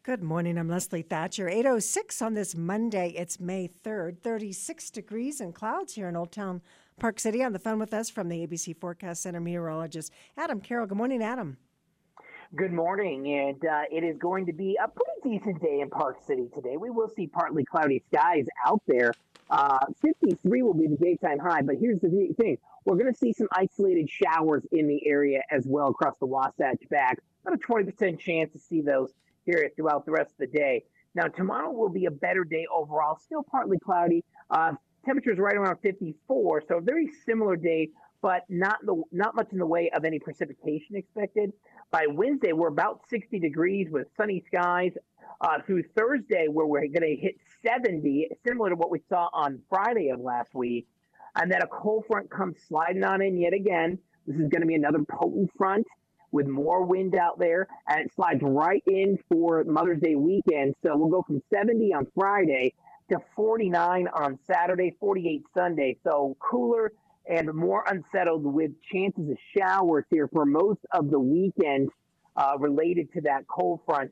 Good morning. I'm Leslie Thatcher. 8:06 on this Monday. It's May 3rd, 36 degrees and clouds here in Old Town Park City. On the phone with us from the ABC Forecast Center meteorologist Adam Carroll. Good morning, Adam. Good morning, and it is going to be a pretty decent day in Park City today. We will see partly cloudy skies out there. 53 will be the daytime high, but here's the thing. We're going to see some isolated showers in the area as well across the Wasatch Back. About a 20% chance to see those here throughout the rest of the day. Now, tomorrow will be a better day overall, still partly cloudy. Temperatures right around 54, so a very similar day, but not much in the way of any precipitation expected. By Wednesday, we're about 60 degrees with sunny skies. Through Thursday, where we're going to hit 70, similar to what we saw on Friday of last week. And then a cold front comes sliding on in yet again. This is going to be another potent front with more wind out there, and it slides right in for Mother's Day weekend. So we'll go from 70 on Friday to 49 on Saturday, 48 Sunday. So cooler and more unsettled with chances of showers here for most of the weekend related to that cold front.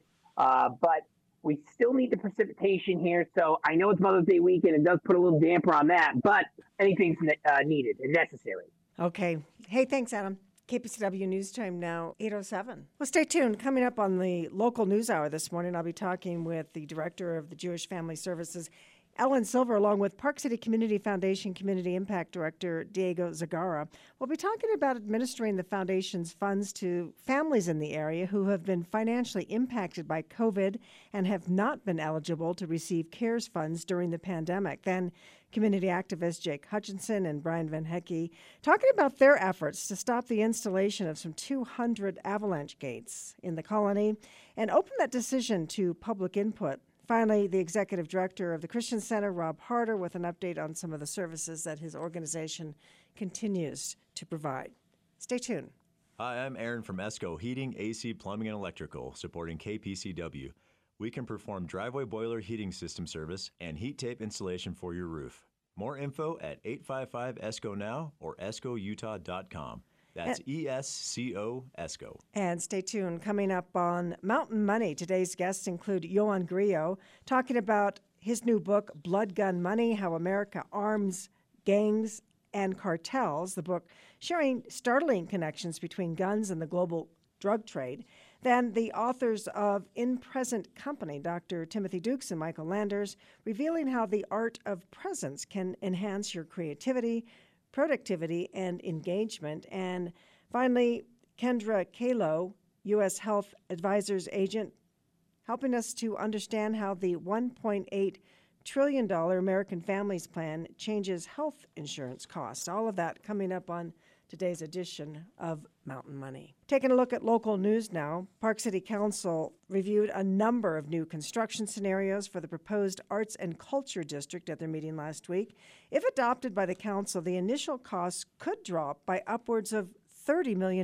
But we still need the precipitation here. So I know it's Mother's Day weekend. It does put a little damper on that, but anything's needed and necessary. Okay. Hey, thanks, Adam. KPCW News Time now, 8:07. Well, stay tuned. Coming up on the local news hour this morning, I'll be talking with the director of the Jewish Family Services, Ellen Silver, along with Park City Community Foundation Community Impact Director Diego Zagara. We'll be talking about administering the foundation's funds to families in the area who have been financially impacted by COVID and have not been eligible to receive CARES funds during the pandemic. Then community activists Jake Hutchinson and Brian Van Hecke talking about their efforts to stop the installation of some 200 avalanche gates in the colony and open that decision to public input. Finally, the executive director of the Christian Center, Rob Harder, with an update on some of the services that his organization continues to provide. Stay tuned. Hi, I'm Aaron from ESCO Heating, AC, Plumbing, and Electrical, supporting KPCW. We can perform driveway boiler heating system service and heat tape installation for your roof. More info at 855-ESCO now or escoutah.com. That's ESCO, ESCO. And stay tuned. Coming up on Mountain Money, today's guests include Yohan Grillo, talking about his new book, Blood Gun Money, How America Arms Gangs and Cartels, the book sharing startling connections between guns and the global drug trade. Then the authors of In Present Company, Dr. Timothy Dukes and Michael Landers, revealing how the art of presence can enhance your creativity, productivity, and engagement. And finally, Kendra Kalo, U.S. Health Advisors agent, helping us to understand how the $1.8 trillion American Families Plan changes health insurance costs. All of that coming up on today's edition of Mountain Money. Taking a look at local news now, Park City Council reviewed a number of new construction scenarios for the proposed Arts and Culture District at their meeting last week. If adopted by the council, the initial costs could drop by upwards of $30 million.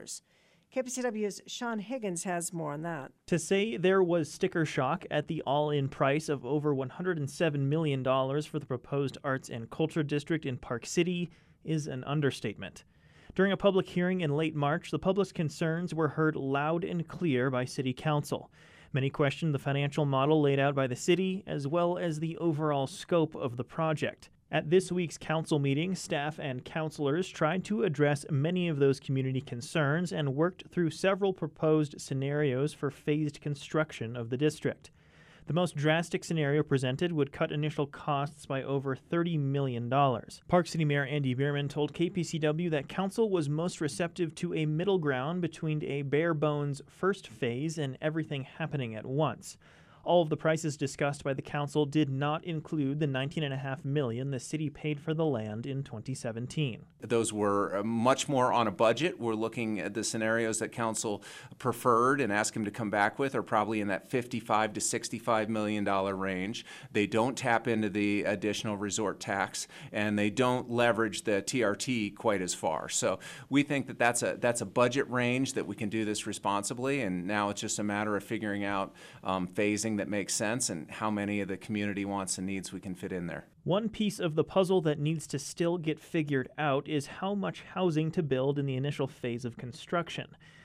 KPCW's Sean Higgins has more on that. To say there was sticker shock at the all-in price of over $107 million for the proposed Arts and Culture District in Park City is an understatement. During a public hearing in late March, the public's concerns were heard loud and clear by City Council. Many questioned the financial model laid out by the city, as well as the overall scope of the project. At this week's council meeting, staff and councilors tried to address many of those community concerns and worked through several proposed scenarios for phased construction of the district. The most drastic scenario presented would cut initial costs by over $30 million. Park City Mayor Andy Bierman told KPCW that council was most receptive to a middle ground between a bare-bones first phase and everything happening at once. All of the prices discussed by the council did not include the $19.5 million the city paid for the land in 2017. Those were much more on a budget. We're looking at the scenarios that council preferred and asked him to come back with are probably in that $55 to $65 million range. They don't tap into the additional resort tax, and they don't leverage the TRT quite as far. So we think that that's a budget range that we can do this responsibly, and now it's just a matter of figuring out phasing that makes sense and how many of the community wants and needs we can fit in there. One piece of the puzzle that needs to still get figured out is how much housing to build in the initial phase of construction.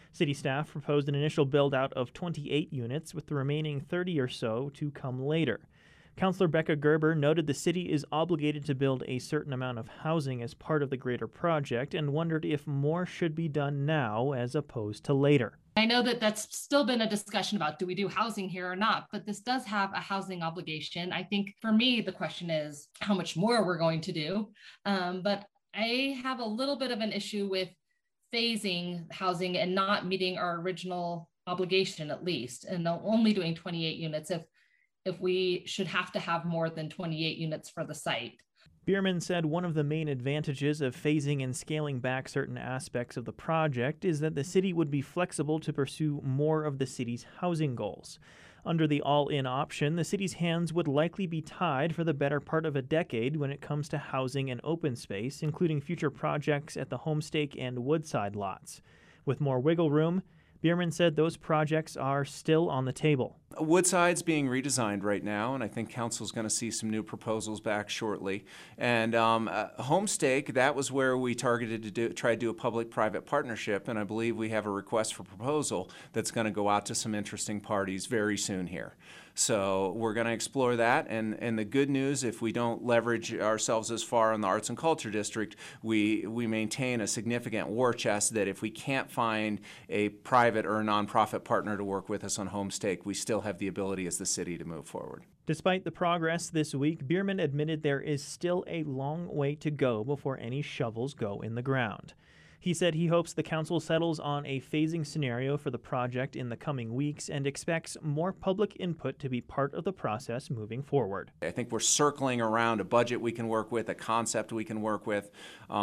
City staff proposed an initial build-out of 28 units, with the remaining 30 or so to come later. Councillor Becca Gerber noted the city is obligated to build a certain amount of housing as part of the greater project and wondered if more should be done now as opposed to later. I know that that's still been a discussion about, do we do housing here or not? But this does have a housing obligation. I think for me, the question is how much more we're going to do. But I have a little bit of an issue with phasing housing and not meeting our original obligation, at least, and only doing 28 units if we should have to have more than 28 units for the site. Bierman said one of the main advantages of phasing and scaling back certain aspects of the project is that the city would be flexible to pursue more of the city's housing goals. Under the all-in option, the city's hands would likely be tied for the better part of a decade when it comes to housing and open space, including future projects at the Homestake and Woodside lots. With more wiggle room, Bierman said those projects are still on the table. Woodside's being redesigned right now, and I think council's going to see some new proposals back shortly. And Homestake, that was where we targeted to try to do a public-private partnership, and I believe we have a request for proposal that's going to go out to some interesting parties very soon here. So we're going to explore that, and the good news, if we don't leverage ourselves as far in the Arts and Culture District, we maintain a significant war chest that if we can't find a private or a nonprofit partner to work with us on Homestake, we still have the ability as the city to move forward. Despite the progress this week, Bierman admitted there is still a long way to go before any shovels go in the ground. He said he hopes the council settles on a phasing scenario for the project in the coming weeks and expects more public input to be part of the process moving forward. I think we're circling around a budget we can work with, a concept we can work with.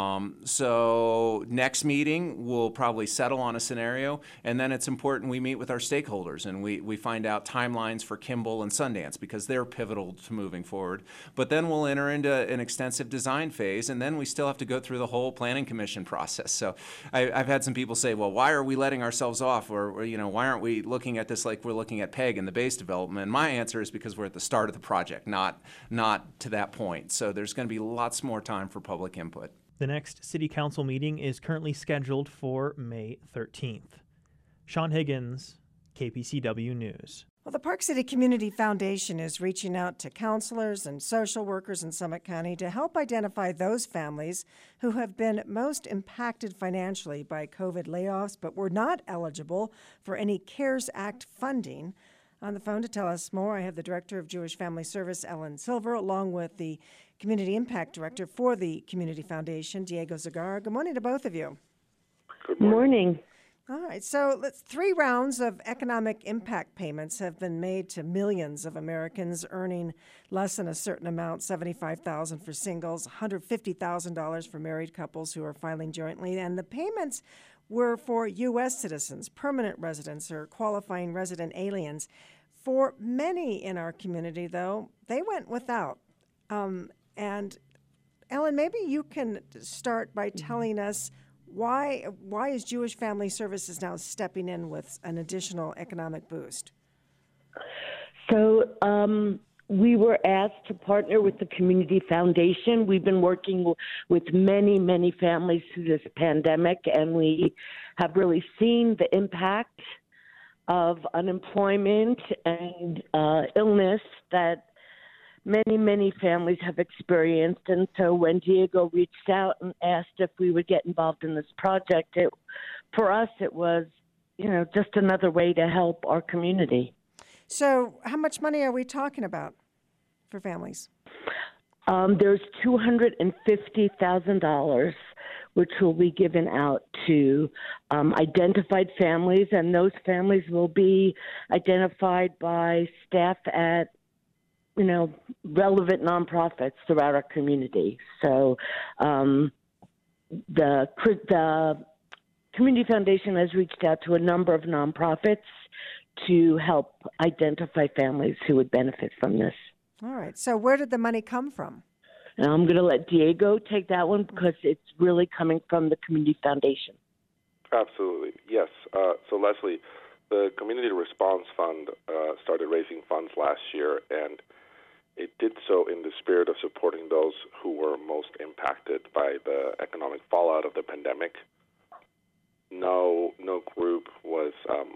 So next meeting, we'll probably settle on a scenario, and then it's important we meet with our stakeholders and we find out timelines for Kimball and Sundance because they're pivotal to moving forward. But then we'll enter into an extensive design phase, and then we still have to go through the whole planning commission process. So I've had some people say, well, why are we letting ourselves off? Or why aren't we looking at this like we're looking at PEG and the base development? And my answer is because we're at the start of the project, not to that point. So there's going to be lots more time for public input. The next City Council meeting is currently scheduled for May 13th. Sean Higgins, KPCW News. Well, the Park City Community Foundation is reaching out to counselors and social workers in Summit County to help identify those families who have been most impacted financially by COVID layoffs but were not eligible for any CARES Act funding. On the phone to tell us more, I have the Director of Jewish Family Service, Ellen Silver, along with the Community Impact Director for the Community Foundation, Diego Zagar. Good morning to both of you. Good morning. All right, so 3 rounds of economic impact payments have been made to millions of Americans earning less than a certain amount, $75,000 for singles, $150,000 for married couples who are filing jointly, and the payments were for U.S. citizens, permanent residents, or qualifying resident aliens. For many in our community, though, they went without. And Ellen, maybe you can start by telling us why is Jewish Family Services now stepping in with an additional economic boost? So we were asked to partner with the Community Foundation. We've been working with many, many families through this pandemic, and we have really seen the impact of unemployment and illness that many, many families have experienced. And so when Diego reached out and asked if we would get involved in this project, for us it was, just another way to help our community. So how much money are we talking about for families? There's $250,000, which will be given out to identified families, and those families will be identified by staff at relevant nonprofits throughout our community. So the Community Foundation has reached out to a number of nonprofits to help identify families who would benefit from this. All right. So where did the money come from? And I'm going to let Diego take that one because it's really coming from the Community Foundation. Absolutely. Yes. So Leslie, the Community Response Fund started raising funds last year, and it did so in the spirit of supporting those who were most impacted by the economic fallout of the pandemic. no group was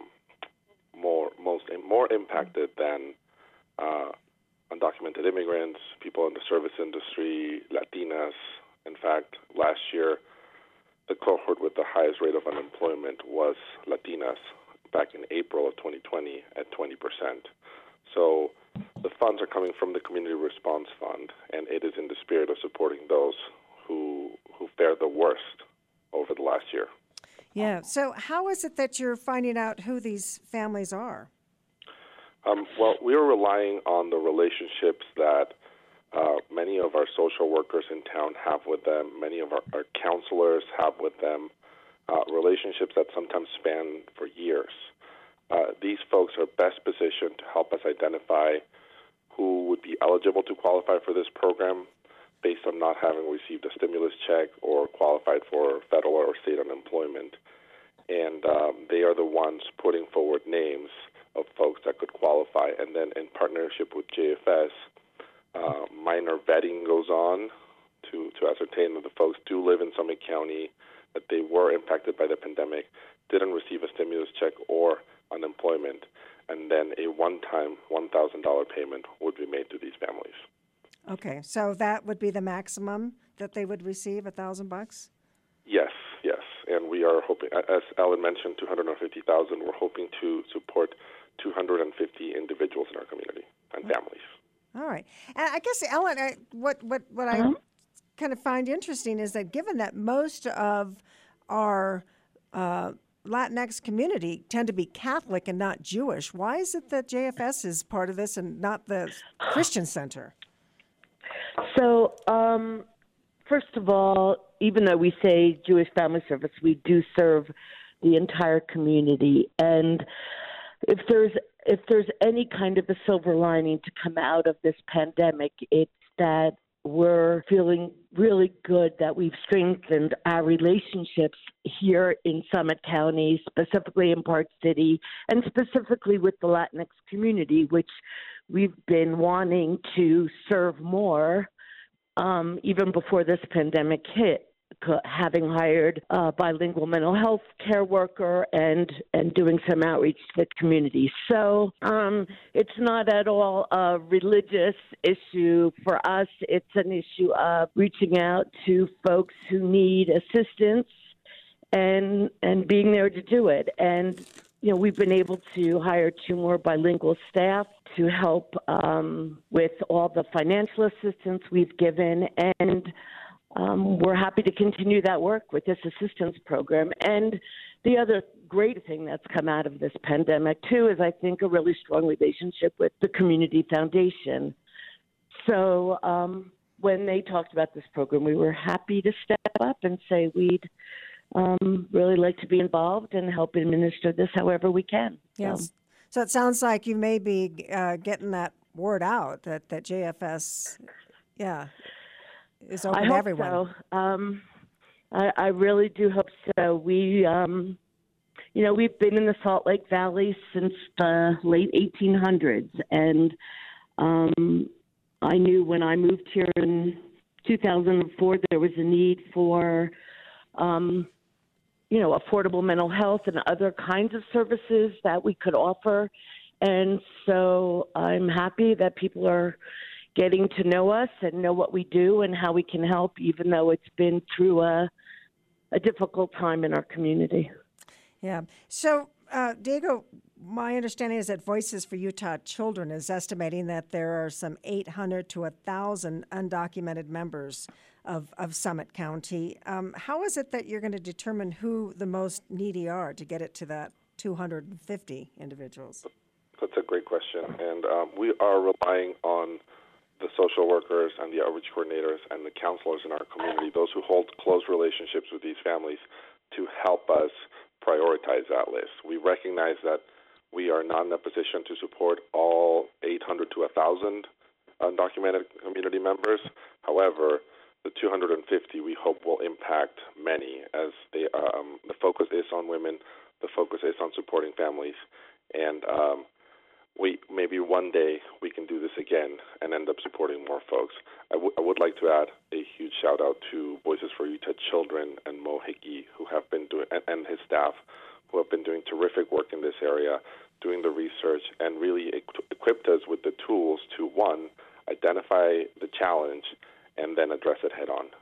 more impacted than undocumented immigrants, people in the service industry, Latinas. In fact, last year, the cohort with the highest rate of unemployment was Latinas back in April of 2020 at 20%. So the funds are coming from the Community Response Fund, and it is in the spirit of supporting those who fared the worst over the last year. Yeah. So how is it that you're finding out who these families are? Well, we are relying on the relationships that many of our social workers in town have with them, many of our counselors have with them, relationships that sometimes span for years. These folks are best positioned to help us identify who would be eligible to qualify for this program based on not having received a stimulus check or qualified for federal or state unemployment. And they are the ones putting forward names of folks that could qualify. And then in partnership with JFS, minor vetting goes on to ascertain that the folks do live in Summit County, that they were impacted by the pandemic, didn't receive a stimulus check or unemployment, and then a one-time $1,000 payment would be made to these families. Okay, so that would be the maximum that they would receive, $1,000? Yes, and we are hoping, as Ellen mentioned, $250,000. We're hoping to support 250 individuals in our community and families. All right, and I guess Ellen, what I kind of find interesting is that given that most of our Latinx community tend to be Catholic and not Jewish, why is it that JFS is part of this and not the Christian Center? So, first of all, even though we say Jewish Family Service, we do serve the entire community. And if there's any kind of a silver lining to come out of this pandemic, it's that we're feeling really good that we've strengthened our relationships here in Summit County, specifically in Park City, and specifically with the Latinx community, which we've been wanting to serve more even before this pandemic hit, having hired a bilingual mental health care worker and doing some outreach to the community. So it's not at all a religious issue for us. It's an issue of reaching out to folks who need assistance and being there to do it. And, you know, we've been able to hire 2 more bilingual staff to help with all the financial assistance we've given, and we're happy to continue that work with this assistance program. And the other great thing that's come out of this pandemic, too, is I think a really strong relationship with the Community Foundation. So when they talked about this program, we were happy to step up and say we'd really like to be involved and help administer this however we can. Yes. So it sounds like you may be getting that word out that JFS, is open to everyone. I hope so. I really do hope so. We, we've been in the Salt Lake Valley since the late 1800s, and I knew when I moved here in 2004 there was a need for affordable mental health and other kinds of services that we could offer. And so I'm happy that people are getting to know us and know what we do and how we can help, even though it's been through a difficult time in our community. Yeah. So, Diego, my understanding is that Voices for Utah Children is estimating that there are some 800 to 1,000 undocumented members of Summit County. How is it that you're going to determine who the most needy are to get it to that 250 individuals? That's a great question. And we are relying on the social workers and the outreach coordinators and the counselors in our community, those who hold close relationships with these families, to help us prioritize that list. We recognize that we are not in a position to support all 800 to 1,000 undocumented community members. However, the 250 we hope will impact many, as the focus is on women, the focus is on supporting families, and maybe one day we can do this again and end up supporting more folks. I would like to add a huge shout out to Voices for Utah Children and Mo Hickey, who have been doing, and his staff, who have been doing terrific work in this area, doing the research, and really equipped us with the tools to, one, identify the challenge and then address it head on.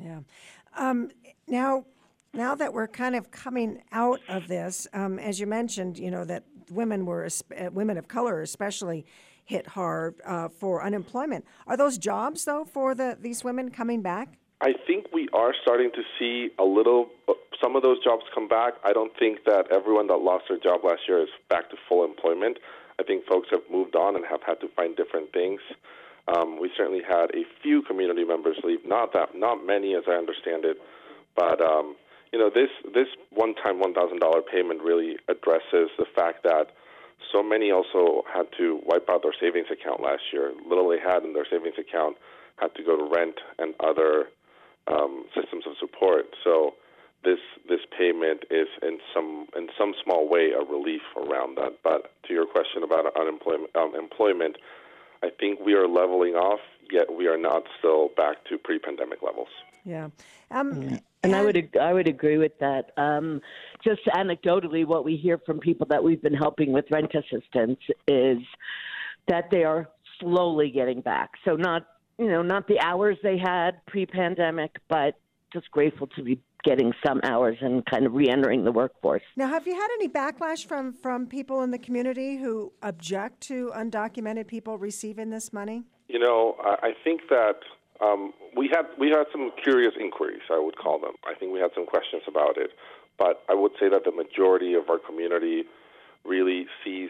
Yeah. Now that we're kind of coming out of this, as you mentioned, that women of color especially hit hard for unemployment. Are those jobs, though, for these women coming back? I think we are starting to see some of those jobs come back. I don't think that everyone that lost their job last year is back to full employment. I think folks have moved on and have had to find different things. We certainly had a few community members leave, not many as I understand it, but this one-time $1,000 payment really addresses the fact that so many also had to wipe out their savings account last year. Little they had in their savings account had to go to rent and other systems of support. So this payment is in some small way a relief around that. But to your question about employment, I think we are leveling off, yet we are not still back to pre-pandemic levels. Yeah. And I would agree with that. Just anecdotally, what we hear from people that we've been helping with rent assistance is that they are slowly getting back. So not the hours they had pre-pandemic, but just grateful to be getting some hours and kind of re-entering the workforce. Now, have you had any backlash from people in the community who object to undocumented people receiving this money? I think that we had some curious inquiries, I would call them. I think we had some questions about it. But I would say that the majority of our community really sees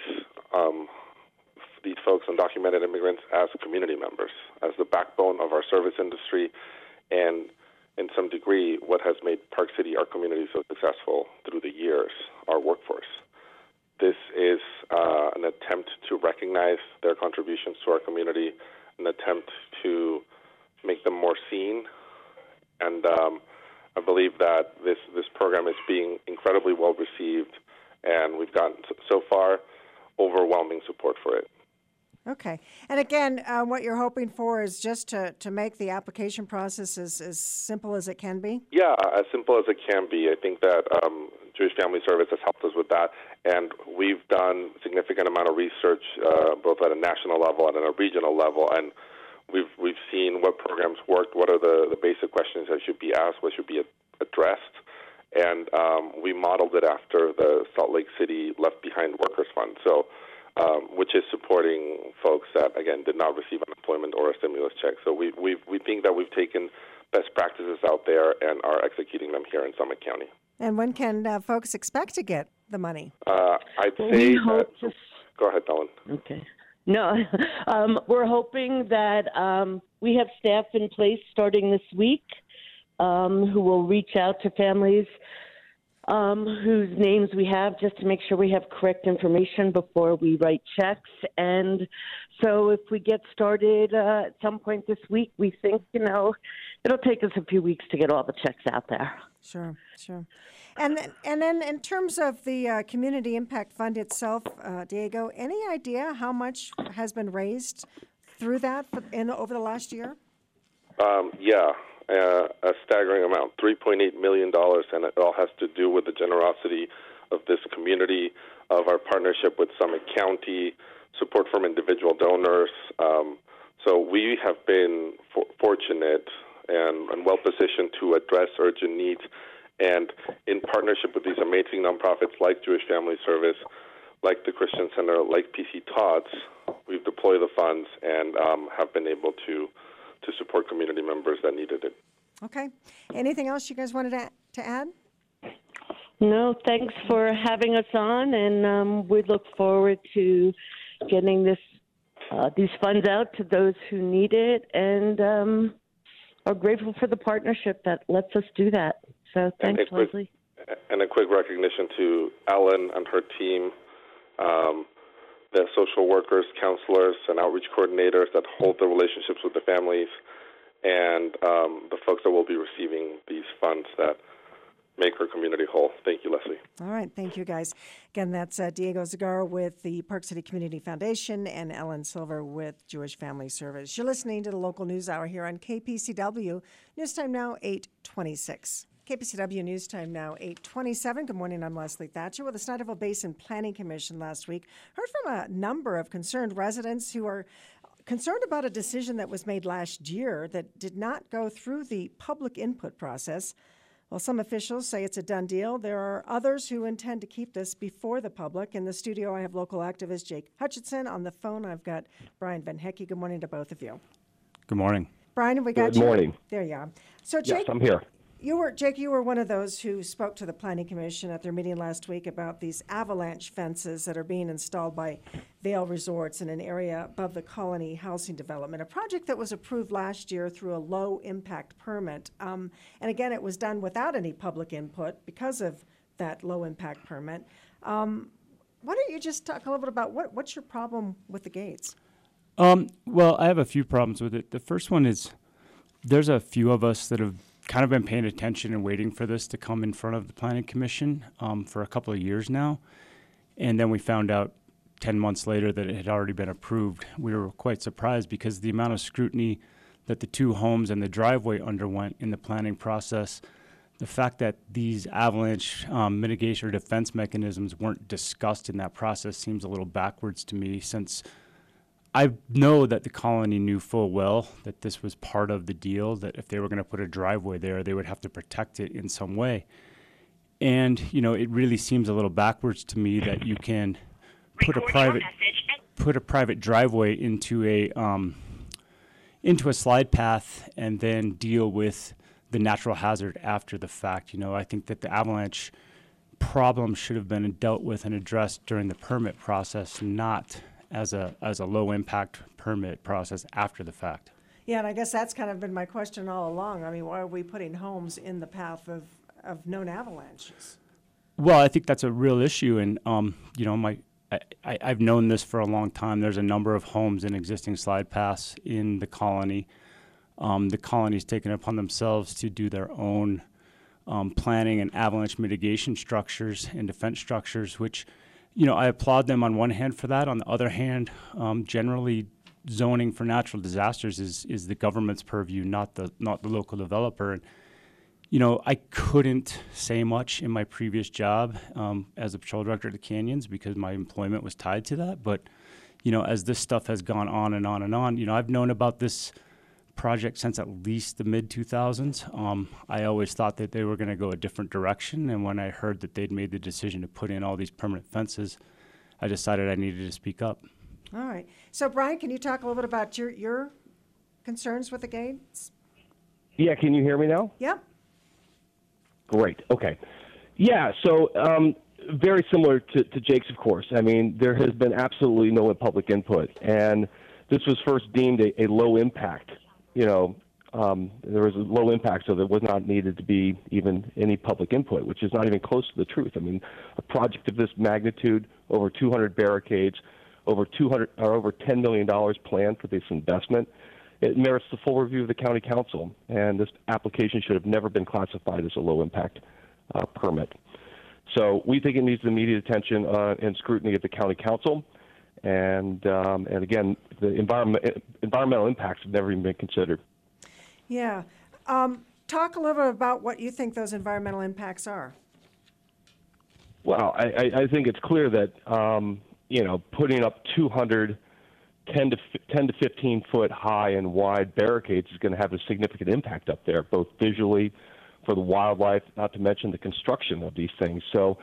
these folks, undocumented immigrants, as community members, as the backbone of our service industry, and in some degree, what has made Park City, our community, so successful through the years, our workforce. This is an attempt to recognize their contributions to our community, an attempt to make them more seen, and I believe that this program is being incredibly well received, and we've gotten, so far, overwhelming support for it. Okay. And again, what you're hoping for is just to make the application process as simple as it can be? Yeah, as simple as it can be. I think that Jewish Family Service has helped us with that, and we've done a significant amount of research both at a national level and at a regional level, and we've seen what programs worked, what are the basic questions that should be asked, what should be addressed, and we modeled it after the Salt Lake City Left Behind Workers Fund, which is supporting folks that, again, did not receive unemployment or a stimulus check. So we think that we've taken best practices out there and are executing them here in Summit County. And when can folks expect to get the money? I'd say go ahead, Ellen. Okay. No, we're hoping that we have staff in place starting this week who will reach out to families whose names we have just to make sure we have correct information before we write checks. And so if we get started at some point this week, we think, it'll take us a few weeks to get all the checks out there. Sure. And then in terms of the Community Impact Fund itself, Diego, any idea how much has been raised through that over the last year? A staggering amount, $3.8 million, and it all has to do with the generosity of this community, of our partnership with Summit County, support from individual donors. So we have been fortunate and well-positioned to address urgent needs, and in partnership with these amazing nonprofits like Jewish Family Service, like the Christian Center, like PC Tots, we've deployed the funds and have been able to support community members that needed it. Okay. Anything else you guys wanted to add? No, thanks for having us on, and we look forward to getting these funds out to those who need it, and are grateful for the partnership that lets us do that. So thanks, Leslie. And a quick recognition to Ellen and her team, the social workers, counselors, and outreach coordinators that hold the relationships with the families, and the folks that will be receiving these funds that make our community whole. Thank you, Leslie. All right. Thank you, guys. Again, that's Diego Zagar with the Park City Community Foundation and Ellen Silver with Jewish Family Service. You're listening to the Local News Hour here on KPCW. News time now, 8:26. KPCW News Time now, 8:27. Good morning, I'm Leslie Thatcher. Well, the Snyderville Basin Planning Commission last week heard from a number of concerned residents who are concerned about a decision that was made last year that did not go through the public input process. While some officials say it's a done deal, there are others who intend to keep this before the public. In the studio, I have local activist Jake Hutchinson. On the phone, I've got Brian Van Hecke. Good morning to both of you. Good morning. Brian, we got Good morning. There you are. So, Jake, Yes, I'm here. You were one of those who spoke to the Planning Commission at their meeting last week about these avalanche fences that are being installed by Vail Resorts in an area above the Colony housing development, a project that was approved last year through a low-impact permit. And again, it was done without any public input because of that low-impact permit. Why don't you just talk a little bit about what's your problem with the gates? Well, I have a few problems with it. The first one is there's a few of us that have kind of been paying attention and waiting for this to come in front of the Planning Commission for a couple of years now. And then we found out 10 months later that it had already been approved. We were quite surprised because the amount of scrutiny that the two homes and the driveway underwent in the planning process, the fact that these avalanche mitigation or defense mechanisms weren't discussed in that process seems a little backwards to me, since I know that the Colony knew full well that this was part of the deal, that if they were going to put a driveway there, they would have to protect it in some way. And, it really seems a little backwards to me that you can put a private driveway into a slide path and then deal with the natural hazard after the fact. I think that the avalanche problem should have been dealt with and addressed during the permit process, not as a low impact permit process after the fact. Yeah, and I guess that's kind of been my question all along. I mean, why are we putting homes in the path of known avalanches? Well, I think that's a real issue, and I've known this for a long time. There's a number of homes and existing slide paths in the Colony. The Colony's taken it upon themselves to do their own planning and avalanche mitigation structures and defense structures, which I applaud them on one hand for that. On the other hand, generally zoning for natural disasters is the government's purview, not the local developer. And, I couldn't say much in my previous job as a patrol director at the Canyons because my employment was tied to that. But, as this stuff has gone on and on and on, I've known about this project since at least the mid-2000s. I always thought that they were going to go a different direction, and when I heard that they'd made the decision to put in all these permanent fences, I decided I needed to speak up. All right. So, Brian, can you talk a little bit about your concerns with the gates? Yeah, can you hear me now? Yep. Great. Okay. Yeah, so very similar to Jake's, of course. I mean, there has been absolutely no public input, and this was first deemed a low impact. There was a low impact, so there was not needed to be even any public input, which is not even close to the truth. I mean, a project of this magnitude, over 200 barricades, over $10 million planned for this investment, it merits the full review of the county council, and this application should have never been classified as a low impact permit. So we think it needs immediate attention and scrutiny at the county council. And again, the environmental impacts have never even been considered. Yeah. Talk a little bit about what you think those environmental impacts are. Well, I think it's clear that, putting up 200 10 to 15 foot high and wide barricades is going to have a significant impact up there, both visually for the wildlife, not to mention the construction of these things. So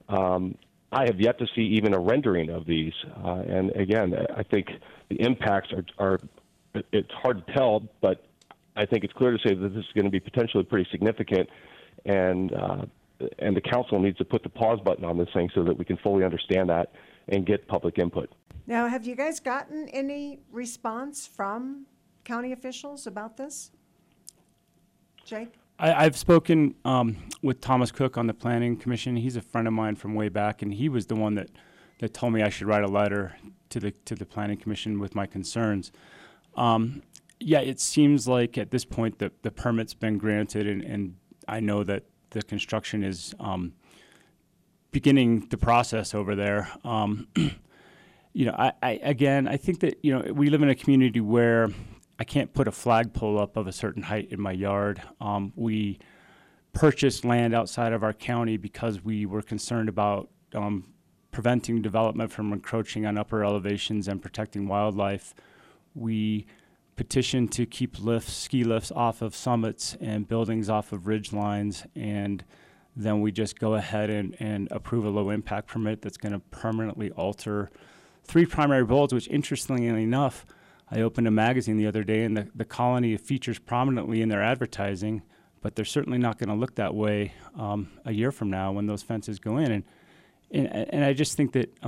I have yet to see even a rendering of these. And again, I think the impacts are it's hard to tell, but I think it's clear to say that this is going to be potentially pretty significant. And the council needs to put the pause button on this thing so that we can fully understand that and get public input. Now, have you guys gotten any response from county officials about this? Jake? I've spoken with Thomas Cook on the Planning Commission. He's a friend of mine from way back, and he was the one that told me I should write a letter to the Planning Commission with my concerns. Yeah, it seems like at this point the permit's been granted, and I know that the construction is beginning the process over there. I think that, we live in a community where I can't put a flagpole up of a certain height in my yard. We purchased land outside of our county because we were concerned about preventing development from encroaching on upper elevations and protecting wildlife. We petitioned to keep ski lifts off of summits and buildings off of ridge lines, and then we just go ahead and approve a low impact permit that's going to permanently alter 3 primary boles, which interestingly enough, I opened a magazine the other day and the colony features prominently in their advertising, but they're certainly not going to look that way a year from now when those fences go in. And I just think that,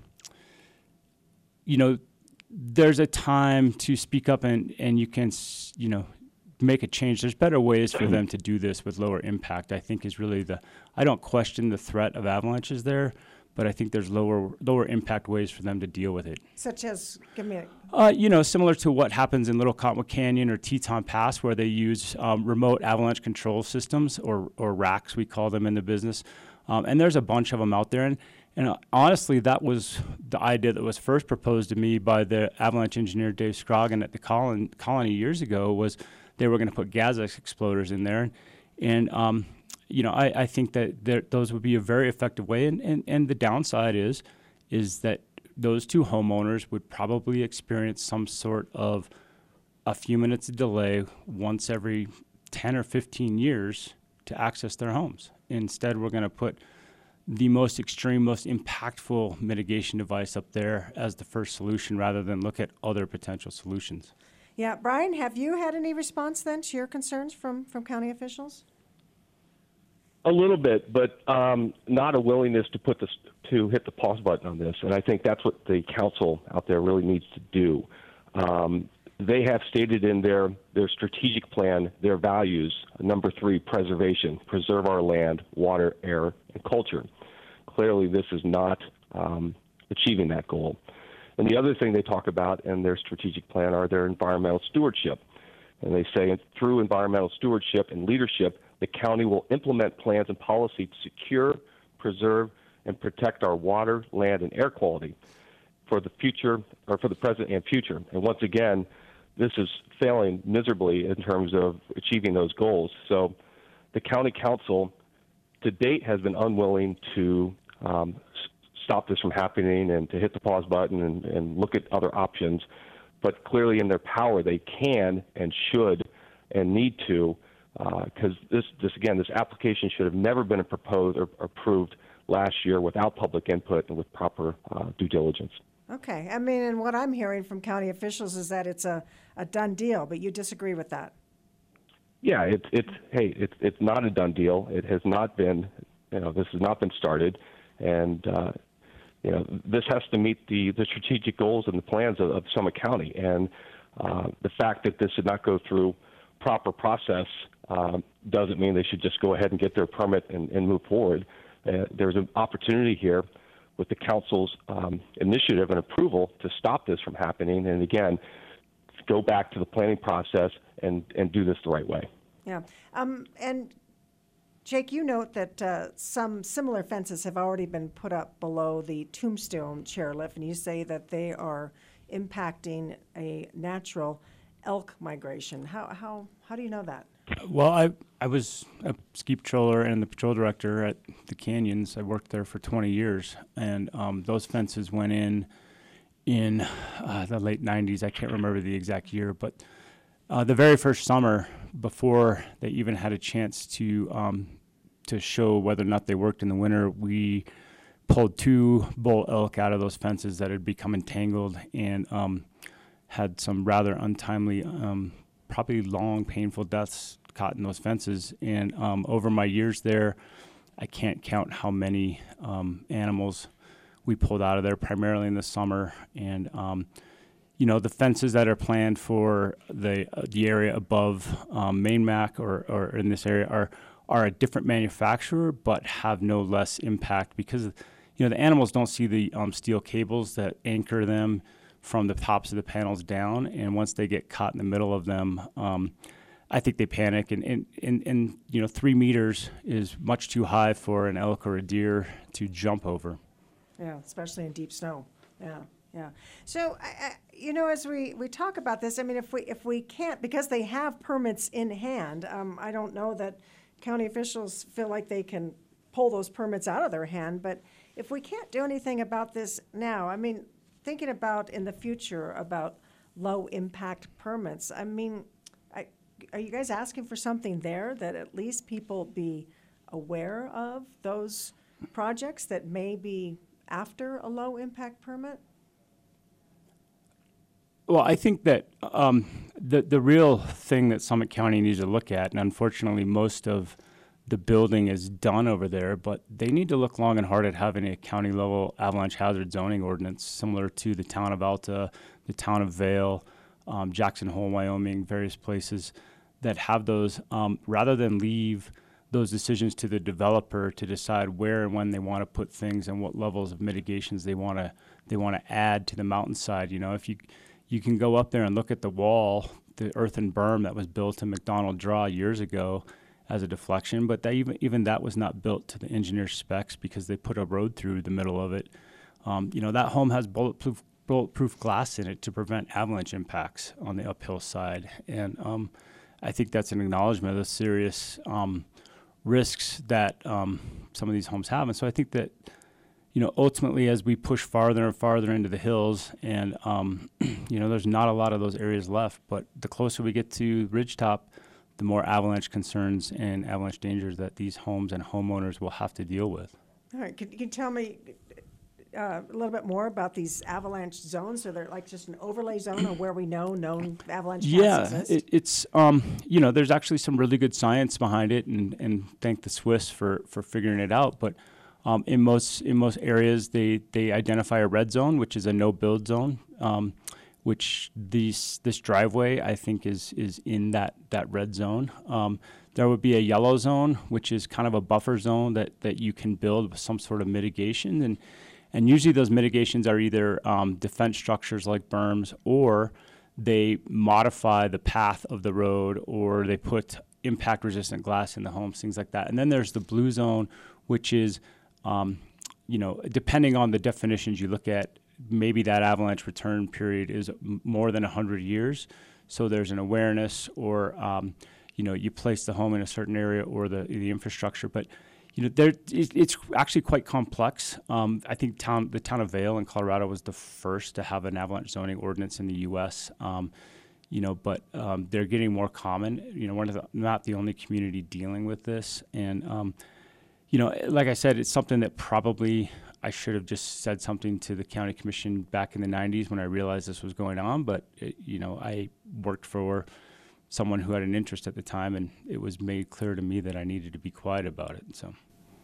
there's a time to speak up and you can, make a change. There's better ways for them to do this with lower impact, I think is really I don't question the threat of avalanches there, but I think there's lower impact ways for them to deal with it. Such as, give me a... similar to what happens in Little Cottonwood Canyon or Teton Pass, where they use remote avalanche control systems, or RACs, we call them in the business. And there's a bunch of them out there. And honestly, that was the idea that was first proposed to me by the avalanche engineer Dave Scroggin at the colony years ago, was they were going to put Gas-X exploders in there. And I think that those would be a very effective way. And the downside is that those 2 homeowners would probably experience some sort of a few minutes of delay once every 10 or 15 years to access their homes. Instead, we're going to put the most extreme, most impactful mitigation device up there as the first solution rather than look at other potential solutions. Yeah, Brian, have you had any response then to your concerns from county officials? A little bit, but not a willingness to hit the pause button on this, and I think that's what the council out there really needs to do. They have stated in their strategic plan their values. Number 3, preservation, preserve our land, water, air, and culture. Clearly, this is not achieving that goal. And the other thing they talk about in their strategic plan are their environmental stewardship. And they say through environmental stewardship and leadership, the county will implement plans and policy to secure, preserve, and protect our water, land, and air quality for the future, or for the present and future. And once again, this is failing miserably in terms of achieving those goals. So the county council to date has been unwilling to stop this from happening and to hit the pause button and look at other options. But clearly in their power, they can and should and need to, because this application should have never been proposed or approved last year without public input and with proper due diligence. Okay. I mean, and what I'm hearing from county officials is that it's a done deal, but you disagree with that. Yeah, it's not a done deal. It has not been, this has not been started, and this has to meet the strategic goals and the plans of Summit County. And the fact that this did not go through proper process doesn't mean they should just go ahead and get their permit and move forward. There's an opportunity here with the council's initiative and approval to stop this from happening, and again, go back to the planning process and do this the right way. Yeah. And Jake, you note that some similar fences have already been put up below the Tombstone chairlift, and you say that they are impacting a natural elk migration. How do you know that? Well, I was a ski patroller and the patrol director at the Canyons. I worked there for 20 years, and those fences went in the late 90s. I can't remember the exact year, but the very first summer, before they even had a chance to show whether or not they worked in the winter, we pulled 2 bull elk out of those fences that had become entangled and had some rather untimely, probably long, painful deaths caught in those fences. And over my years there, I can't count how many animals we pulled out of there, primarily in the summer. And the fences that are planned for the area above Main Mac or in this area are a different manufacturer, but have no less impact because the animals don't see the steel cables that anchor them from the tops of the panels down, and once they get caught in the middle of them, I think they panic, and 3 meters is much too high for an elk or a deer to jump over. Yeah, especially in deep snow. Yeah. So, as we talk about this, I mean, if we can't, because they have permits in hand, I don't know that county officials feel like they can pull those permits out of their hand, but if we can't do anything about this now, I mean, thinking about in the future about low impact permits, I mean, are you guys asking for something there that at least people be aware of those projects that may be after a low impact permit? Well, I think that the real thing that Summit County needs to look at, and unfortunately most of the building is done over there, but they need to look long and hard at having a county level avalanche hazard zoning ordinance similar to the town of Alta, the town of Vail, Jackson Hole, Wyoming, various places that have those, rather than leave those decisions to the developer to decide where and when they want to put things and what levels of mitigations they want to add to the mountainside. If you can go up there and look at the wall, the earthen berm that was built in McDonald Draw years ago as a deflection, but even that was not built to the engineer specs because they put a road through the middle of it. That home has bulletproof glass in it to prevent avalanche impacts on the uphill side, and I think that's an acknowledgement of the serious risks that some of these homes have. And so I think that, ultimately as we push farther and farther into the hills and, there's not a lot of those areas left, but the closer we get to ridgetop, the more avalanche concerns and avalanche dangers that these homes and homeowners will have to deal with. All right, can you tell me a little bit more about these avalanche zones? Are there like just an overlay zone or where we know known avalanche paths exist? It's there's actually some really good science behind it, and thank the Swiss for figuring it out. But in most areas, they identify a red zone, which is a no build zone, which this driveway I think is in that red zone. There would be a yellow zone, which is kind of a buffer zone that you can build with some sort of mitigation, and usually those mitigations are either defense structures like berms, or they modify the path of the road, or they put impact resistant glass in the homes, things like that. And then there's the blue zone, which is, depending on the definitions you look at, maybe that avalanche return period is more than 100 years. So there's an awareness, or, you place the home in a certain area or the infrastructure. But it's actually quite complex. I think the town of Vail in Colorado was the first to have an avalanche zoning ordinance in the U.S. But they're getting more common. We're not the only community dealing with this, and like I said, it's something that probably I should have just said something to the county commission back in the 90s when I realized this was going on. But I worked for someone who had an interest at the time, and it was made clear to me that I needed to be quiet about it. So,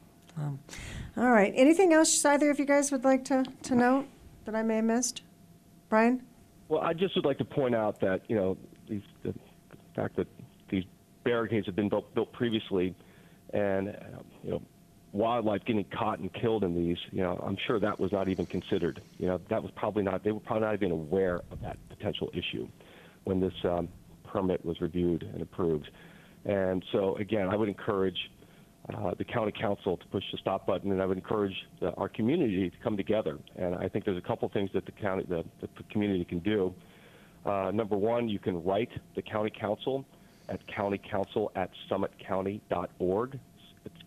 all right. Anything else either of you guys would like to note that I may have missed? Brian? Well, I just would like to point out that the fact that these barricades have been built previously, and wildlife getting caught and killed in these, I'm sure that was not even considered. That was probably not. They were probably not even aware of that potential issue when this permit was reviewed and approved. And so, again, I would encourage the county council to push the stop button, and I would encourage our community to come together. And I think there's a couple things that the community can do. Number one, you can write the county council at countycouncil@summitcounty.org. It's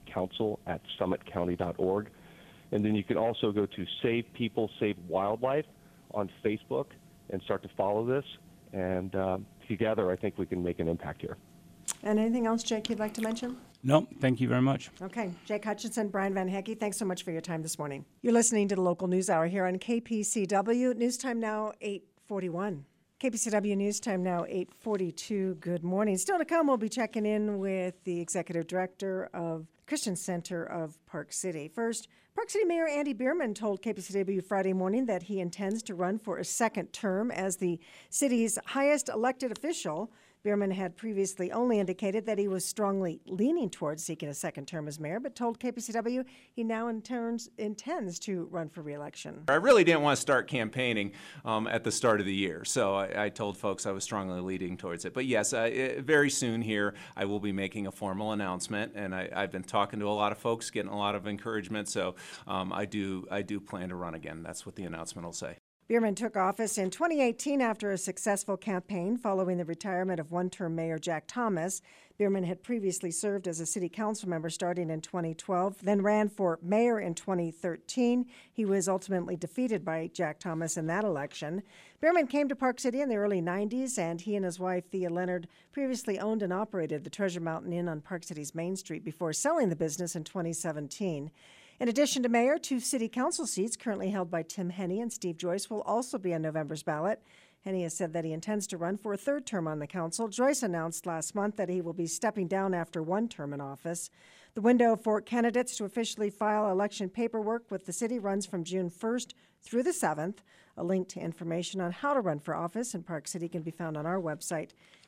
countycouncil@summitcounty.org. And then you can also go to Save People, Save Wildlife on Facebook and start to follow this. And together, I think we can make an impact here. And anything else, Jake, you'd like to mention? No, thank you very much. Okay. Jake Hutchinson, Brian Van Hecke, thanks so much for your time this morning. You're listening to the Local News Hour here on KPCW. News time now, 8:41. KPCW News time now, 8:42. Good morning. Still to come, we'll be checking in with the Executive Director of Christian Center of Park City. First, Park City Mayor Andy Bierman told KPCW Friday morning that he intends to run for a second term as the city's highest elected official. Bierman had previously only indicated that he was strongly leaning towards seeking a second term as mayor, but told KPCW he now intends to run for re-election. I really didn't want to start campaigning at the start of the year, so I told folks I was strongly leaning towards it. But yes, very soon here I will be making a formal announcement, and I've been talking to a lot of folks, getting a lot of encouragement, so I do plan to run again. That's what the announcement will say. Bierman took office in 2018 after a successful campaign following the retirement of one-term Mayor Jack Thomas. Bierman had previously served as a city council member starting in 2012, then ran for mayor in 2013. He was ultimately defeated by Jack Thomas in that election. Bierman came to Park City in the early 90s, and he and his wife, Thea Leonard, previously owned and operated the Treasure Mountain Inn on Park City's Main Street before selling the business in 2017. In addition to mayor, 2 city council seats currently held by Tim Henney and Steve Joyce will also be on November's ballot. Henney has said that he intends to run for a 3rd term on the council. Joyce announced last month that he will be stepping down after 1 term in office. The window for candidates to officially file election paperwork with the city runs from June 1st through the 7th. A link to information on how to run for office in Park City can be found on our website,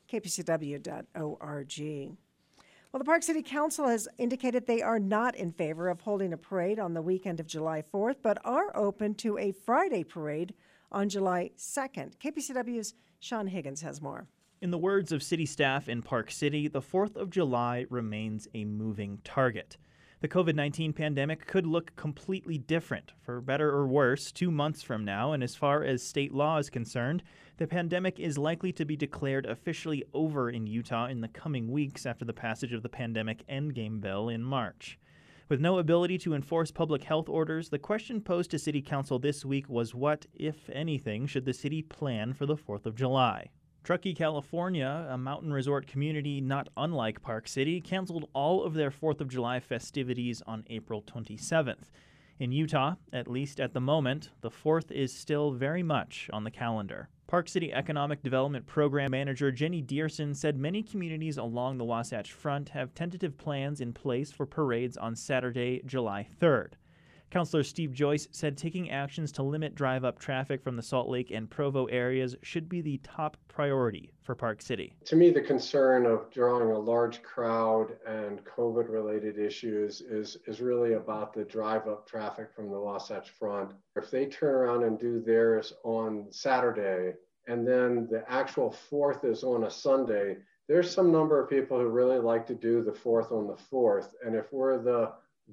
kpcw.org. Well, the Park City Council has indicated they are not in favor of holding a parade on the weekend of July 4th, but are open to a Friday parade on July 2nd. KPCW's Sean Higgins has more. In the words of city staff in Park City, the 4th of July remains a moving target. The COVID-19 pandemic could look completely different, for better or worse, 2 months from now, and as far as state law is concerned, the pandemic is likely to be declared officially over in Utah in the coming weeks after the passage of the pandemic endgame bill in March. With no ability to enforce public health orders, the question posed to City Council this week was what, if anything, should the city plan for the 4th of July? Truckee, California, a mountain resort community not unlike Park City, canceled all of their 4th of July festivities on April 27th. In Utah, at least at the moment, the 4th is still very much on the calendar. Park City Economic Development Program Manager Jenny Dearson said many communities along the Wasatch Front have tentative plans in place for parades on Saturday, July 3rd. Councilor Steve Joyce said taking actions to limit drive-up traffic from the Salt Lake and Provo areas should be the top priority for Park City. To me, the concern of drawing a large crowd and COVID-related issues is really about the drive-up traffic from the Wasatch Front. If they turn around and do theirs on Saturday, and then the actual 4th is on a Sunday, there's some number of people who really like to do the 4th on the 4th. And if we're the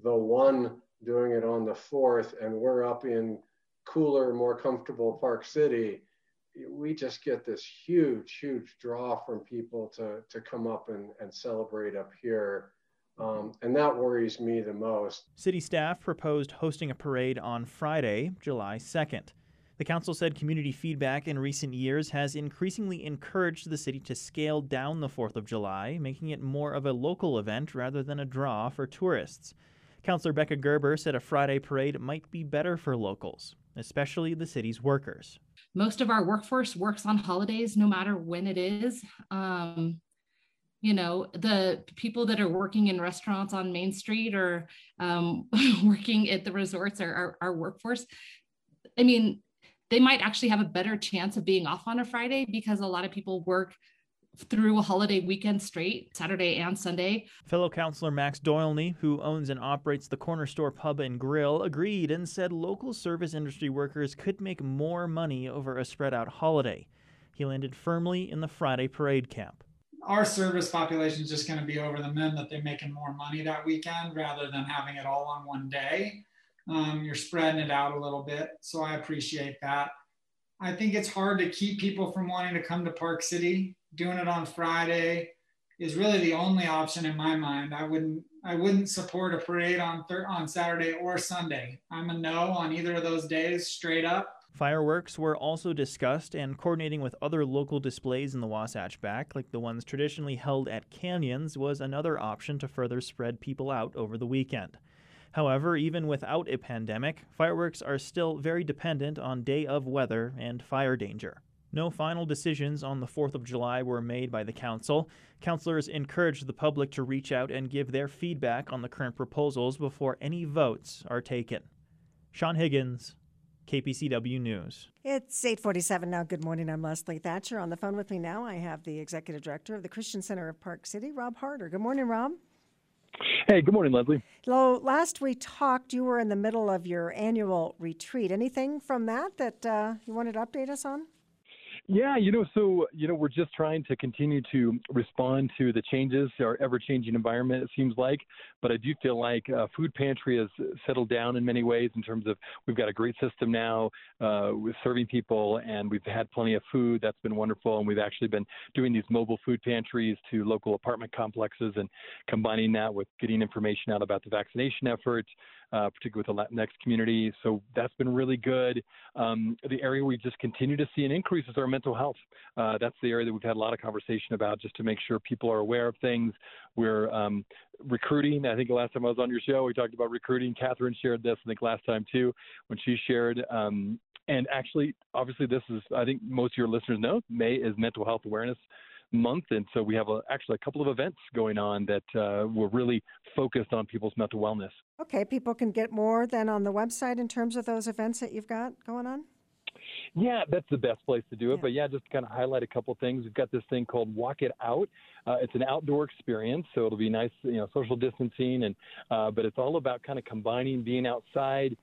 one doing it on the 4th and we're up in cooler, more comfortable Park City, we just get this huge draw from people to come up and celebrate up here. And that worries me the most. City staff proposed hosting a parade on Friday, July 2nd. The council said community feedback in recent years has increasingly encouraged the city to scale down the 4th of July, making it more of a local event rather than a draw for tourists. Councilor Becca Gerber said a Friday parade might be better for locals, especially the city's workers. Most of our workforce works on holidays, no matter when it is. The people that are working in restaurants on Main Street or working at the resorts are our workforce. I mean, they might actually have a better chance of being off on a Friday because a lot of people work through a holiday weekend straight, Saturday and Sunday. Fellow councilor Max Doylney, who owns and operates the Corner Store Pub and Grill, agreed and said local service industry workers could make more money over a spread-out holiday. He landed firmly in the Friday parade camp. Our service population is just going to be over the moon that they're making more money that weekend rather than having it all on one day. You're spreading it out a little bit, so I appreciate that. I think it's hard to keep people from wanting to come to Park City. Doing it on Friday is really the only option in my mind. I wouldn't support a parade on Saturday or Sunday. I'm a no on either of those days, straight up. Fireworks were also discussed, and coordinating with other local displays in the Wasatch Back, like the ones traditionally held at canyons, was another option to further spread people out over the weekend. However, even without a pandemic, fireworks are still very dependent on day-of weather and fire danger. No final decisions on the 4th of July were made by the council. Councilors encouraged the public to reach out and give their feedback on the current proposals before any votes are taken. Sean Higgins, KPCW News. It's 8:47 now. Good morning. I'm Leslie Thatcher. On the phone with me now, I have the Executive Director of the Christian Center of Park City, Rob Harder. Good morning, Rob. Hey, good morning, Leslie. So last we talked, you were in the middle of your annual retreat. Anything from that you wanted to update us on? Yeah, we're just trying to continue to respond to the changes, our ever-changing environment, it seems like. But I do feel like Food Pantry has settled down in many ways in terms of we've got a great system now with serving people, and we've had plenty of food. That's been wonderful. And we've actually been doing these mobile food pantries to local apartment complexes and combining that with getting information out about the vaccination effort, particularly with the Latinx community. So that's been really good. The area we just continue to see an increase is our mental health. That's the area that we've had a lot of conversation about, just to make sure people are aware of things. We're recruiting. I think the last time I was on your show, we talked about recruiting. Catherine shared this, I think, last time too, when she shared. And actually, obviously, this is, I think most of your listeners know, May is Mental Health Awareness Month. And so we have actually a couple of events going on that we're really focused on people's mental wellness. Okay, people can get more than on the website in terms of those events that you've got going on? Yeah, that's the best place to do it. But just to kind of highlight a couple of things. We've got this thing called Walk It Out. It's an outdoor experience, so it'll be nice, social distancing, and but it's all about kind of combining being outside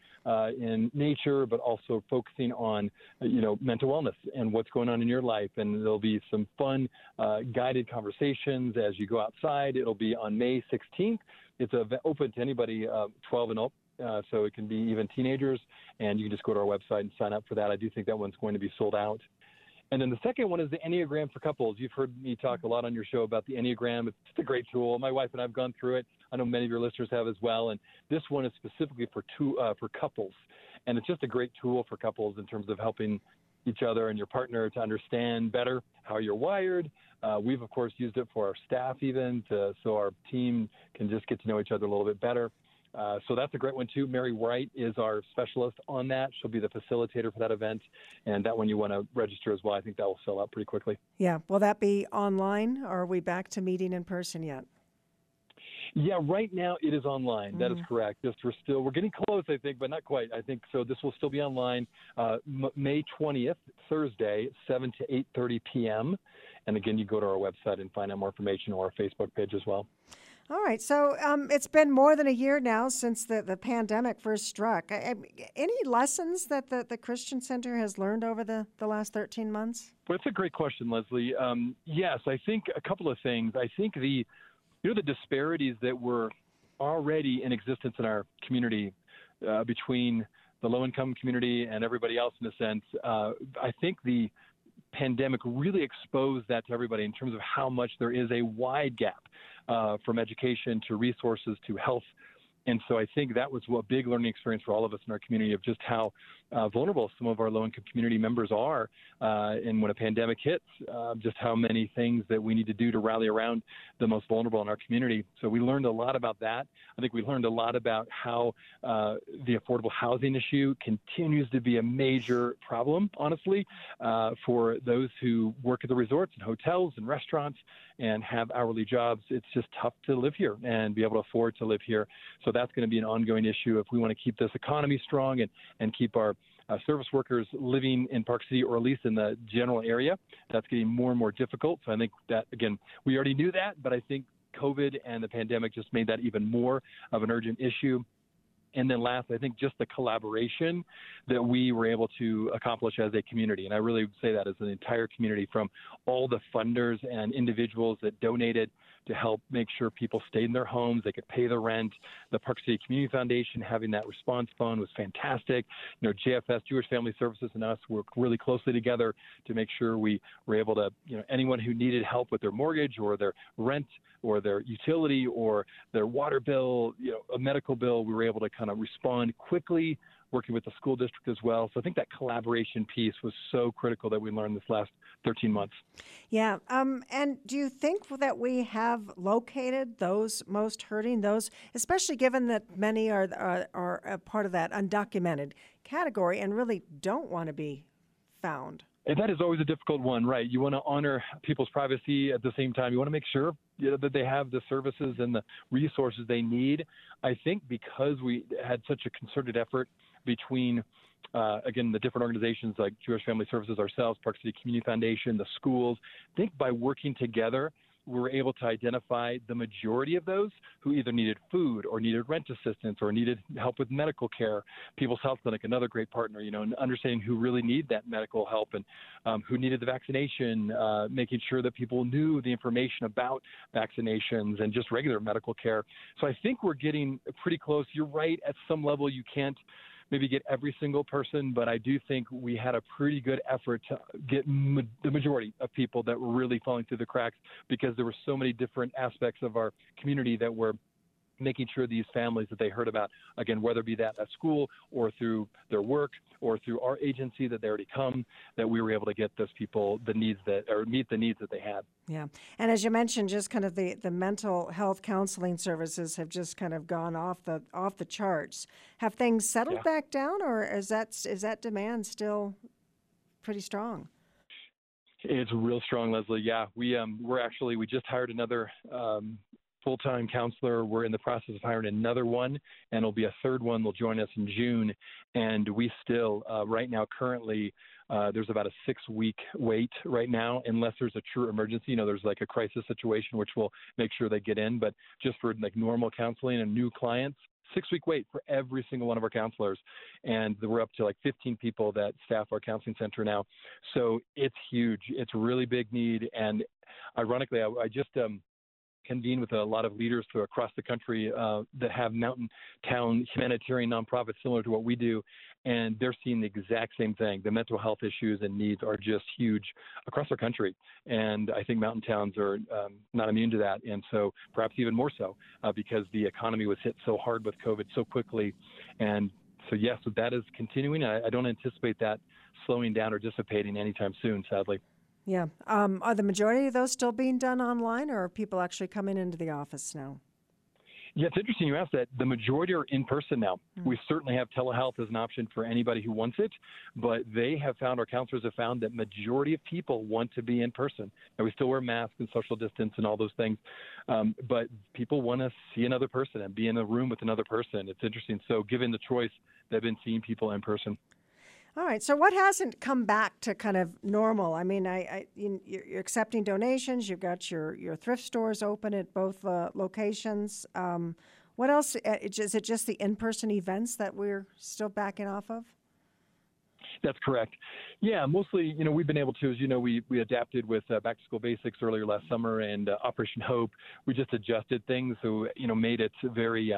in nature, but also focusing on, mental wellness and what's going on in your life. And there'll be some fun guided conversations as you go outside. It'll be on May 16th. It's open to anybody 12 and up. So it can be even teenagers, and you can just go to our website and sign up for that. I do think that one's going to be sold out. And then the second one is the Enneagram for couples. You've heard me talk a lot on your show about the Enneagram. It's just a great tool. My wife and I have gone through it. I know many of your listeners have as well. And this one is specifically for couples. And it's just a great tool for couples in terms of helping each other and your partner to understand better how you're wired. We've, of course, used it for our staff even, so our team can just get to know each other a little bit better. So that's a great one, too. Mary Wright is our specialist on that. She'll be the facilitator for that event. And that one you want to register as well. I think that will sell out pretty quickly. Yeah. Will that be online, or are we back to meeting in person yet? Yeah, right now it is online. That is correct. We're getting close, I think, but not quite. I think so. This will still be online May 20th, Thursday, 7 to 8:30 p.m. And again, you go to our website and find out more information, or our Facebook page as well. All right. So it's been more than a year now since the pandemic first struck. Any lessons that the Christian Center has learned over the last 13 months? Well, it's a great question, Leslie. Yes, I think a couple of things. I think the disparities that were already in existence in our community between the low-income community and everybody else, in a sense, I think the pandemic really exposed that to everybody in terms of how much there is a wide gap from education to resources to health. And so I think that was a big learning experience for all of us in our community of just how vulnerable some of our low-income community members are. And when a pandemic hits, just how many things that we need to do to rally around the most vulnerable in our community. So we learned a lot about that. I think we learned a lot about how the affordable housing issue continues to be a major problem, honestly, for those who work at the resorts and hotels and restaurants and have hourly jobs. It's just tough to live here and be able to afford to live here. So that's going to be an ongoing issue if we want to keep this economy strong and keep our service workers living in Park City, or at least in the general area. That's getting more and more difficult. So I think that, again, we already knew that, but I think COVID and the pandemic just made that even more of an urgent issue. And then last, I think just the collaboration that we were able to accomplish as a community. And I really say that as an entire community, from all the funders and individuals that donated to help make sure people stayed in their homes, they could pay the rent. The Park City Community Foundation having that response fund was fantastic. JFS, Jewish Family Services, and us worked really closely together to make sure we were able to, anyone who needed help with their mortgage or their rent or their utility or their water bill, a medical bill, we were able to kind of respond quickly, working with the school district as well. So I think that collaboration piece was so critical that we learned this last 13 months. Yeah. And do you think that we have located those most hurting, those, especially given that many are a part of that undocumented category and really don't want to be found? And that is always a difficult one, right? You want to honor people's privacy at the same time. You want to make sure that they have the services and the resources they need. I think because we had such a concerted effort between again, the different organizations like Jewish Family Services ourselves, Park City Community Foundation, the schools. I think by working together, we were able to identify the majority of those who either needed food or needed rent assistance or needed help with medical care. People's Health Clinic, another great partner, and understanding who really need that medical help and who needed the vaccination, making sure that people knew the information about vaccinations and just regular medical care. So I think we're getting pretty close. You're right. At some level, you can't maybe get every single person, but I do think we had a pretty good effort to get the majority of people that were really falling through the cracks, because there were so many different aspects of our community that were making sure these families that they heard about, again, whether it be that at school or through their work or through our agency that they already come, that we were able to get those people the needs that, or meet the needs that they had. Yeah. And as you mentioned, just kind of the mental health counseling services have just kind of gone off the charts. Have things settled back down, or is that demand still pretty strong? It's real strong, Leslie. Yeah, we just hired another full-time counselor. We're in the process of hiring another one, and it'll be a third one. They'll join us in June. And we still, right now, currently, there's about a 6-week wait right now, unless there's a true emergency. There's like a crisis situation, which will make sure they get in. But just for like normal counseling and new clients, 6-week wait for every single one of our counselors. And we're up to like 15 people that staff our counseling center now. So it's huge. It's a really big need. And ironically, I just convene with a lot of leaders across the country that have mountain town humanitarian nonprofits similar to what we do, and they're seeing the exact same thing. The mental health issues and needs are just huge across our country, and I think mountain towns are not immune to that, and so perhaps even more so because the economy was hit so hard with COVID so quickly. And so yes, that is continuing. I don't anticipate that slowing down or dissipating anytime soon, sadly. Yeah. Are the majority of those still being done online, or are people actually coming into the office now? Yeah, it's interesting you asked that. The majority are in person now. We certainly have telehealth as an option for anybody who wants it, but our counselors have found that majority of people want to be in person. And we still wear masks and social distance and all those things, but people want to see another person and be in a room with another person. It's interesting. So given the choice, they've been seeing people in person. All right. So what hasn't come back to kind of normal? I mean, you're accepting donations. You've got your thrift stores open at both locations. What else? Is it just the in-person events that we're still backing off of? That's correct. Yeah, mostly, we've been able to, as we adapted with Back to School Basics earlier last summer and Operation Hope. We just adjusted things, so, made it very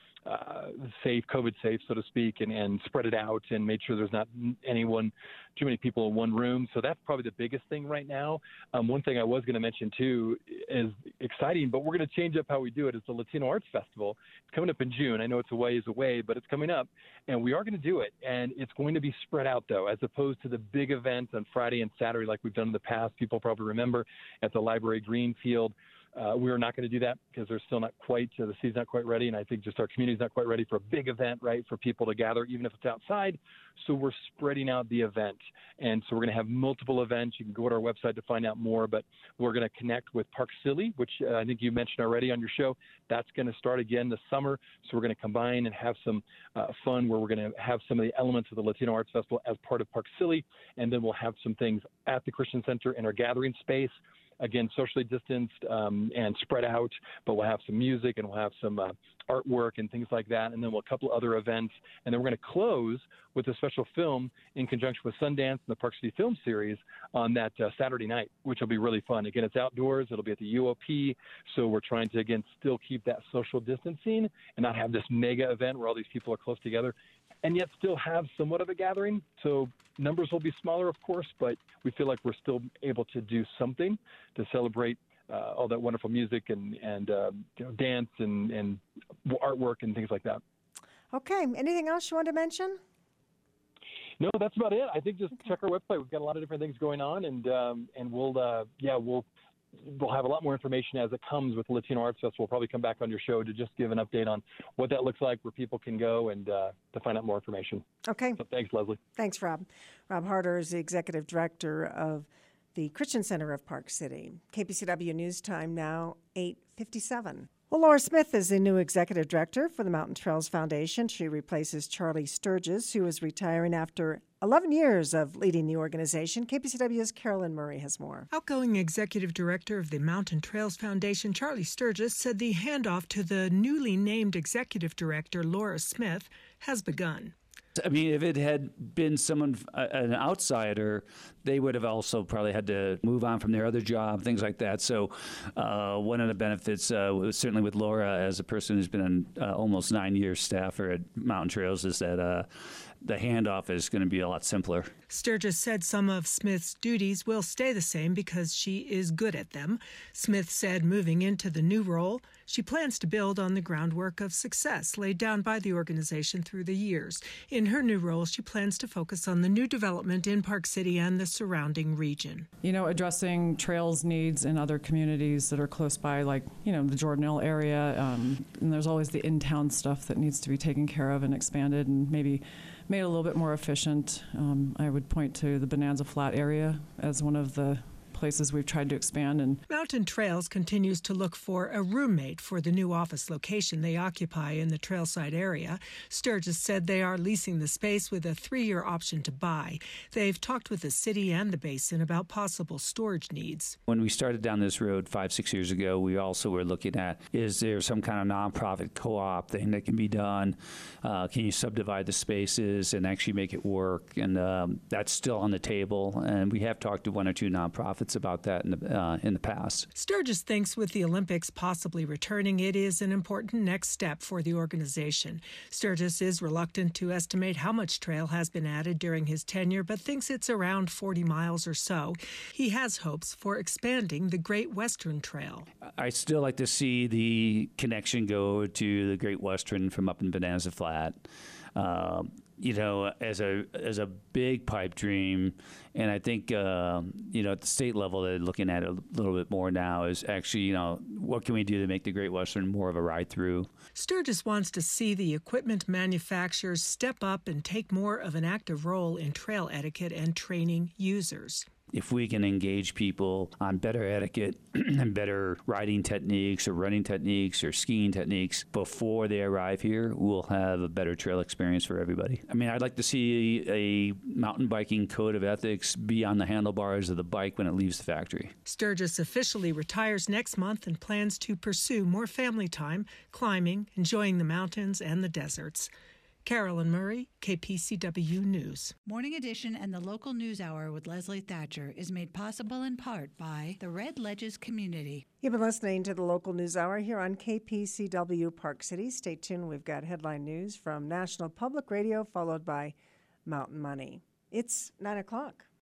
safe, COVID safe, so to speak, and spread it out and made sure there's not too many people in one room. So that's probably the biggest thing right now. One thing I was going to mention too is exciting, but we're going to change up how we do it. It's the Latino Arts Festival. It's coming up in June. I know it's a ways away, but it's coming up, and we are going to do it. And it's going to be spread out though, as opposed to the big events on Friday and Saturday like we've done in the past. People probably remember at the Library Greenfield. We're not going to do that because they're still not quite, the season's not quite ready, and I think just our community's not quite ready for a big event, right, for people to gather, even if it's outside. So we're spreading out the event, and so we're going to have multiple events. You can go to our website to find out more, but we're going to connect with Park City, which I think you mentioned already on your show. That's going to start again this summer, so we're going to combine and have some fun where we're going to have some of the elements of the Latino Arts Festival as part of Park City, and then we'll have some things at the Christian Center in our gathering space. Again, socially distanced and spread out, but we'll have some music and we'll have some artwork and things like that, and then we'll have a couple of other events, and then we're going to close with a special film in conjunction with Sundance and the Park City Film Series on that Saturday night, which will be really fun. Again, it's outdoors. It'll be at the UOP, so we're trying to, again, still keep that social distancing and not have this mega event where all these people are close together, and yet still have somewhat of a gathering. So numbers will be smaller, of course, but we feel like we're still able to do something to celebrate all that wonderful music and dance and artwork and things like that. Okay. Anything else you want to mention? No, that's about it. I think just check our website. We've got a lot of different things going on, and we'll have a lot more information as it comes with the Latino Arts Festival. We'll probably come back on your show to just give an update on what that looks like, where people can go, and to find out more information. Okay. So thanks, Leslie. Thanks, Rob. Rob Harder is the Executive Director of the Christian Center of Park City. KPCW News Time now, 8:57. Well, Laura Smith is the new executive director for the Mountain Trails Foundation. She replaces Charlie Sturgis, who is retiring after 11 years of leading the organization. KPCW's Carolyn Murray has more. Outgoing executive director of the Mountain Trails Foundation, Charlie Sturgis, said the handoff to the newly named executive director, Laura Smith, has begun. I mean, if it had been someone, an outsider, they would have also probably had to move on from their other job, things like that. So one of the benefits, certainly with Laura, as a person who's been an almost 9 years staffer at Mountain Trails, is that the handoff is going to be a lot simpler. Sturgis said some of Smith's duties will stay the same because she is good at them. Smith said moving into the new role, she plans to build on the groundwork of success laid down by the organization through the years. In her new role, she plans to focus on the new development in Park City and the surrounding region. You know, addressing trails needs in other communities that are close by, like, you know, the Jordanville area. And there's always the in-town stuff that needs to be taken care of and expanded and maybe made a little bit more efficient. I would point to the Bonanza Flat area as one of the places we've tried to expand. And Mountain Trails continues to look for a roommate for the new office location they occupy in the Trailside area. Sturgis said they are leasing the space with a 3-year option to buy. They've talked with the city and the basin about possible storage needs. When we started down this road 5-6 years ago, we also were looking at, is there some kind of nonprofit co-op thing that can be done? Can you subdivide the spaces and actually make it work? And that's still on the table. And we have talked to 1 or 2 nonprofits about that in the past. Sturgis thinks with the Olympics possibly returning, it is an important next step for the organization. Sturgis is reluctant to estimate how much trail has been added during his tenure, but thinks it's around 40 miles or so. He has hopes for expanding the Great Western Trail. I still like to see the connection go to the Great Western from up in Bonanza Flat. You know, as a big pipe dream, and I think you know, at the state level they're looking at it a little bit more now. Is actually, you know, what can we do to make the Great Western more of a ride through? Sturgis wants to see the equipment manufacturers step up and take more of an active role in trail etiquette and training users. If we can engage people on better etiquette and better riding techniques or running techniques or skiing techniques before they arrive here, we'll have a better trail experience for everybody. I mean, I'd like to see a mountain biking code of ethics be on the handlebars of the bike when it leaves the factory. Sturgis officially retires next month and plans to pursue more family time, climbing, enjoying the mountains and the deserts. Carolyn Murray, KPCW News. Morning Edition and the local news hour with Leslie Thatcher is made possible in part by the Red Ledges community. You've been listening to the local news hour here on KPCW Park City. Stay tuned. We've got headline news from National Public Radio, followed by Mountain Money. It's 9 o'clock.